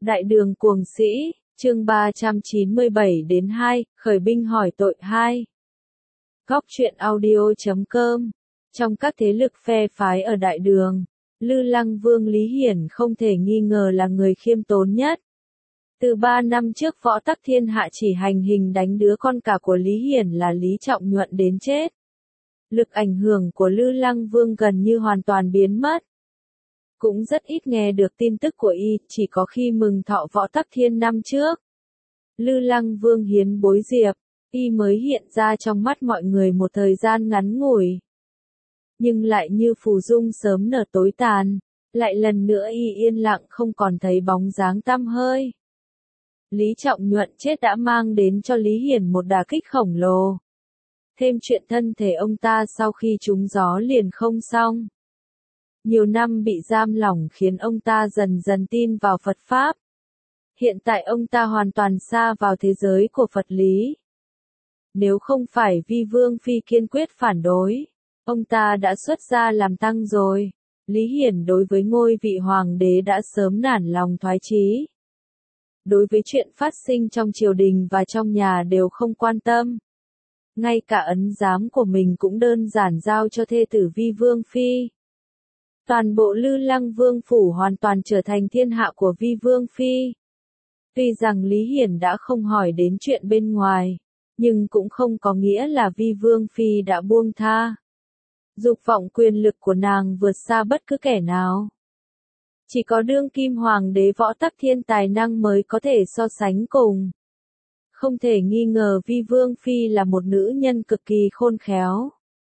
Đại đường cuồng sĩ, chương 397-2, khởi binh hỏi tội 2. Góc truyện audio.com. Trong các thế lực phe phái ở Đại đường, Lư Lăng Vương Lý Hiển không thể nghi ngờ là người khiêm tốn nhất. Từ 3 năm trước Võ Tắc Thiên Hạ chỉ hành hình đánh đứa con cả của Lý Hiển là Lý Trọng Nhuận đến chết. Lực ảnh hưởng của Lư Lăng Vương gần như hoàn toàn biến mất. Cũng rất ít nghe được tin tức của y, chỉ có khi mừng thọ Võ Tắc Thiên năm trước. Lư Lăng Vương hiến bối diệp, y mới hiện ra trong mắt mọi người một thời gian ngắn ngủi. Nhưng lại như phù dung sớm nở tối tàn, lại lần nữa y yên lặng không còn thấy bóng dáng tăm hơi. Lý Trọng Nhuận chết đã mang đến cho Lý Hiển một đả kích khổng lồ. Thêm chuyện thân thể ông ta sau khi trúng gió liền không xong. Nhiều năm bị giam lỏng khiến ông ta dần dần tin vào Phật Pháp. Hiện tại ông ta hoàn toàn sa vào thế giới của Phật lý. Nếu không phải Vi Vương Phi kiên quyết phản đối, ông ta đã xuất gia làm tăng rồi. Lý Hiển đối với ngôi vị hoàng đế đã sớm nản lòng thoái chí. Đối với chuyện phát sinh trong triều đình và trong nhà đều không quan tâm. Ngay cả ấn giám của mình cũng đơn giản giao cho thê tử Vi Vương Phi. Toàn bộ Lư Lăng Vương phủ hoàn toàn trở thành thiên hạ của Vi Vương Phi. Tuy rằng Lý Hiển đã không hỏi đến chuyện bên ngoài, nhưng cũng không có nghĩa là Vi Vương Phi đã buông tha. Dục vọng quyền lực của nàng vượt xa bất cứ kẻ nào. Chỉ có đương kim hoàng đế Võ Tắc Thiên tài năng mới có thể so sánh cùng. Không thể nghi ngờ Vi Vương Phi là một nữ nhân cực kỳ khôn khéo.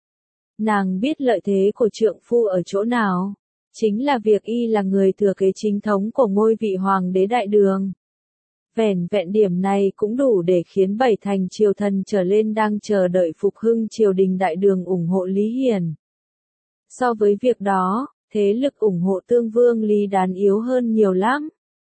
Nàng biết lợi thế của trượng phu ở chỗ nào, chính là việc y là người thừa kế chính thống của ngôi vị hoàng đế Đại đường. Vẻn vẹn điểm này cũng đủ để khiến 7 thành triều thần trở lên đang chờ đợi phục hưng triều đình Đại đường ủng hộ Lý Hiển. So với việc đó, thế lực ủng hộ tương vương Lý Đán yếu hơn nhiều lắm.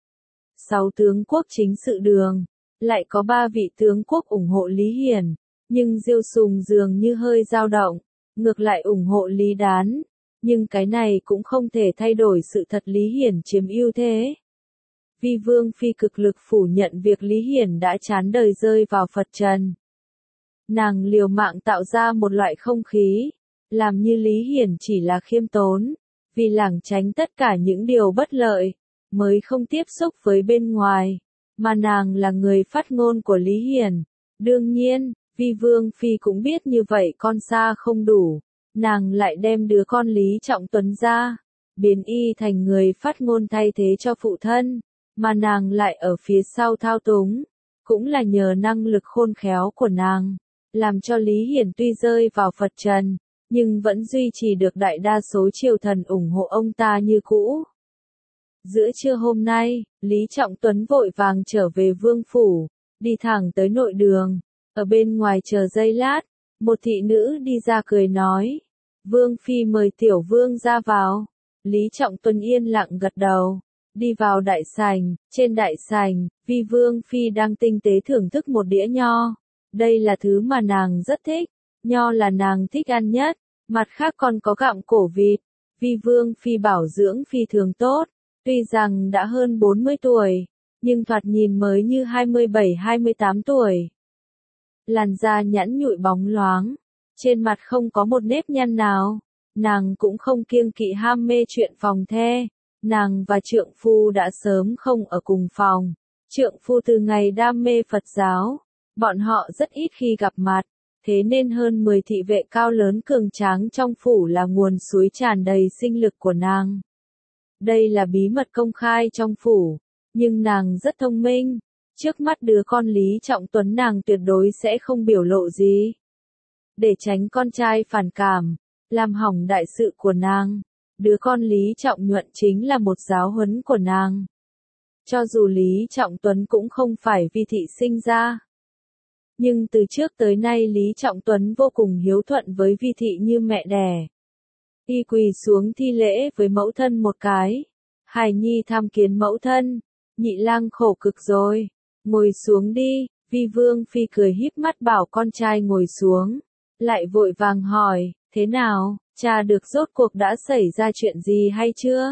6 tướng quốc chính sự đường, lại có 3 vị tướng quốc ủng hộ Lý Hiển, nhưng Diêu Sùng dường như hơi dao động, ngược lại ủng hộ Lý Đán, nhưng cái này cũng không thể thay đổi sự thật Lý Hiển chiếm ưu thế. Vi Vương Phi cực lực phủ nhận việc Lý Hiển đã chán đời rơi vào Phật trần. Nàng liều mạng tạo ra một loại không khí, làm như Lý Hiển chỉ là khiêm tốn, vì lảng tránh tất cả những điều bất lợi, mới không tiếp xúc với bên ngoài, mà nàng là người phát ngôn của Lý Hiển. Đương nhiên, Vi Vương Phi cũng biết như vậy con xa không đủ, nàng lại đem đứa con Lý Trọng Tuấn ra, biến y thành người phát ngôn thay thế cho phụ thân, mà nàng lại ở phía sau thao túng, cũng là nhờ năng lực khôn khéo của nàng, làm cho Lý Hiển tuy rơi vào Phật trần, nhưng vẫn duy trì được đại đa số triều thần ủng hộ ông ta như cũ. Giữa trưa hôm nay, Lý Trọng Tuấn vội vàng trở về vương phủ, đi thẳng tới nội đường. Ở bên ngoài chờ giây lát, một thị nữ đi ra cười nói, Vương Phi mời tiểu vương ra vào. Lý Trọng Tuấn yên lặng gật đầu, đi vào đại sảnh. Trên đại sảnh, Vi Vương Phi đang tinh tế thưởng thức một đĩa nho. Đây là thứ mà nàng rất thích, nho là nàng thích ăn nhất, mặt khác còn có gặm cổ vịt. Vi Vương Phi bảo dưỡng phi thường tốt, tuy rằng đã hơn 40 tuổi, nhưng thoạt nhìn mới như 27-28 tuổi. Làn da nhẵn nhụi bóng loáng, trên mặt không có một nếp nhăn nào, nàng cũng không kiêng kỵ ham mê chuyện phòng the, nàng và trượng phu đã sớm không ở cùng phòng, trượng phu từ ngày đam mê Phật giáo, bọn họ rất ít khi gặp mặt, thế nên hơn 10 thị vệ cao lớn cường tráng trong phủ là nguồn suối tràn đầy sinh lực của nàng. Đây là bí mật công khai trong phủ, nhưng nàng rất thông minh. Trước mắt đứa con Lý Trọng Tuấn nàng tuyệt đối sẽ không biểu lộ gì. Để tránh con trai phản cảm, làm hỏng đại sự của nàng, đứa con Lý Trọng Nhuận chính là một giáo huấn của nàng. Cho dù Lý Trọng Tuấn cũng không phải Vi thị sinh ra. Nhưng từ trước tới nay Lý Trọng Tuấn vô cùng hiếu thuận với Vi thị như mẹ đẻ. Y quỳ xuống thi lễ với mẫu thân một cái. Hài nhi tham kiến mẫu thân, nhị lang khổ cực rồi. Ngồi xuống đi, Vi Vương Phi cười híp mắt bảo con trai ngồi xuống, lại vội vàng hỏi, thế nào, cha được rốt cuộc đã xảy ra chuyện gì hay chưa?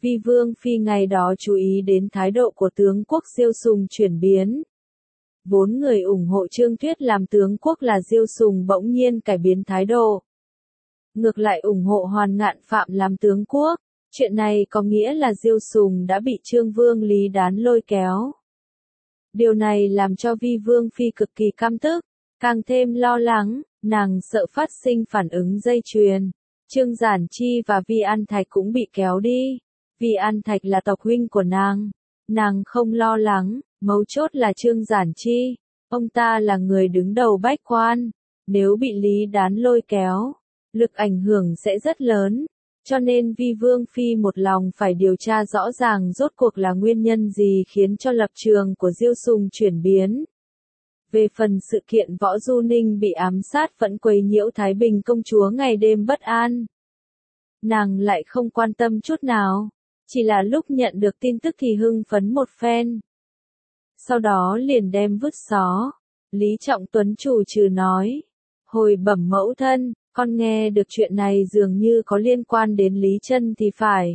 Vi Vương Phi ngày đó chú ý đến thái độ của tướng quốc Diêu Sùng chuyển biến. Vốn người ủng hộ Trương Thuyết làm tướng quốc là Diêu Sùng bỗng nhiên cải biến thái độ. Ngược lại ủng hộ Hoàn Ngạn Phạm làm tướng quốc. Chuyện này có nghĩa là Diêu Sùng đã bị Trương Vương Lý Đán lôi kéo. Điều này làm cho Vi Vương Phi cực kỳ căm tức, càng thêm lo lắng, nàng sợ phát sinh phản ứng dây chuyền. Trương Giản Chi và Vi An Thạch cũng bị kéo đi. Vi An Thạch là tộc huynh của nàng không lo lắng, mấu chốt là Trương Giản Chi, ông ta là người đứng đầu bách quan, nếu bị Lý Đán lôi kéo, lực ảnh hưởng sẽ rất lớn. Cho nên Vi Vương Phi một lòng phải điều tra rõ ràng rốt cuộc là nguyên nhân gì khiến cho lập trường của Diêu Sùng chuyển biến. Về phần sự kiện Võ Du Ninh bị ám sát vẫn quấy nhiễu Thái Bình công chúa ngày đêm bất an. Nàng lại không quan tâm chút nào, chỉ là lúc nhận được tin tức thì hưng phấn một phen. Sau đó liền đem vứt xó. Lý Trọng Tuấn chủ trừ nói, hồi bẩm mẫu thân, con nghe được chuyện này dường như có liên quan đến Lý Chân thì phải.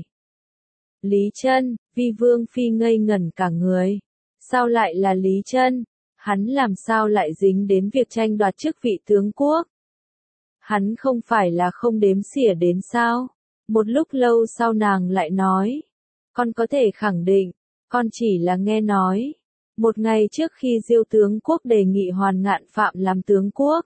Lý Chân, Vi Vương Phi ngây ngẩn cả người. Sao lại là Lý Chân? Hắn làm sao lại dính đến việc tranh đoạt chức vị tướng quốc? Hắn không phải là không đếm xỉa đến sao? Một lúc lâu sau nàng lại nói, con có thể khẳng định, con chỉ là nghe nói. Một ngày trước khi Diêu tướng quốc đề nghị Hoàn Ngạn Phạm làm tướng quốc,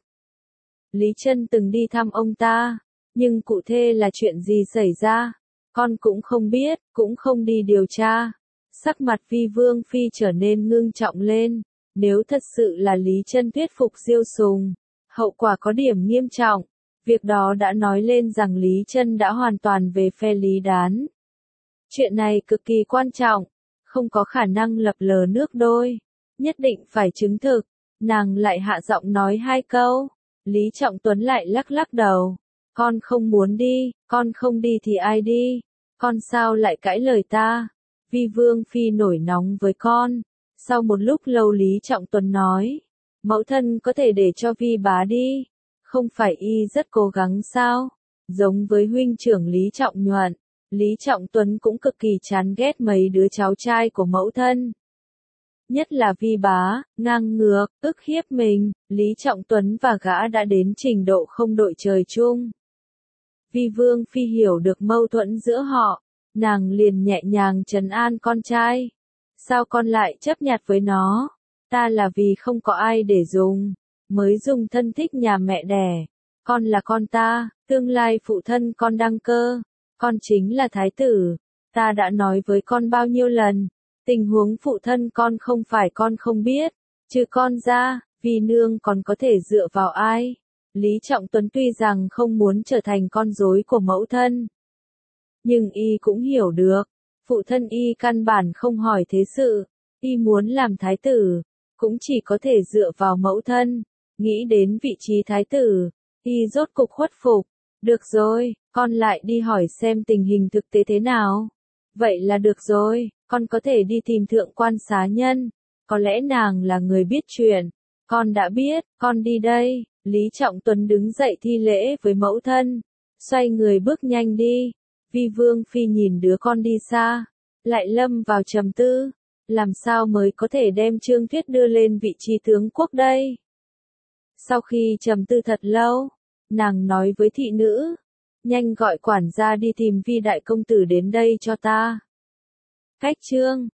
Lý Chân từng đi thăm ông ta, nhưng cụ thể là chuyện gì xảy ra, con cũng không biết, cũng không đi điều tra. Sắc mặt Vi Vương Phi trở nên ngưng trọng lên, nếu thật sự là Lý Chân thuyết phục Diêu Sùng, hậu quả có điểm nghiêm trọng. Việc đó đã nói lên rằng Lý Chân đã hoàn toàn về phe Lý Đán. Chuyện này cực kỳ quan trọng, không có khả năng lập lờ nước đôi, nhất định phải chứng thực. Nàng lại hạ giọng nói hai câu. Lý Trọng Tuấn lại lắc lắc đầu. Con không muốn đi, con không đi thì ai đi? Con sao lại cãi lời ta? Vi Vương Phi nổi nóng với con. Sau một lúc lâu Lý Trọng Tuấn nói, mẫu thân có thể để cho Vi bá đi. Không phải y rất cố gắng sao? Giống với huynh trưởng Lý Trọng Nhuận, Lý Trọng Tuấn cũng cực kỳ chán ghét mấy đứa cháu trai của mẫu thân. Nhất là Vi bá, ngang ngược, ức hiếp mình, Lý Trọng Tuấn và gã đã đến trình độ không đội trời chung. Vi Vương Phi hiểu được mâu thuẫn giữa họ, nàng liền nhẹ nhàng trấn an con trai. Sao con lại chấp nhặt với nó? Ta là vì không có ai để dùng, mới dùng thân thích nhà mẹ đẻ. Con là con ta, tương lai phụ thân con đăng cơ. Con chính là thái tử. Ta đã nói với con bao nhiêu lần. Tình huống phụ thân con không phải con không biết. Trừ con ra, Vi nương còn có thể dựa vào ai? Lý Trọng Tuấn tuy rằng không muốn trở thành con rối của mẫu thân, nhưng y cũng hiểu được. Phụ thân y căn bản không hỏi thế sự. Y muốn làm thái tử, cũng chỉ có thể dựa vào mẫu thân. Nghĩ đến vị trí thái tử, y rốt cục khuất phục. Được rồi, con lại đi hỏi xem tình hình thực tế thế nào. Vậy là được rồi, con có thể đi tìm thượng quan xá nhân. Có lẽ nàng là người biết chuyện. Con đã biết, con đi đây. Lý Trọng Tuấn đứng dậy thi lễ với mẫu thân. Xoay người bước nhanh đi. Vi Vương Phi nhìn đứa con đi xa, lại lâm vào trầm tư. Làm sao mới có thể đem Trương Thuyết đưa lên vị trí tướng quốc đây? Sau khi trầm tư thật lâu, nàng nói với thị nữ, nhanh gọi quản gia đi tìm Vi đại công tử đến đây cho ta. Cách chương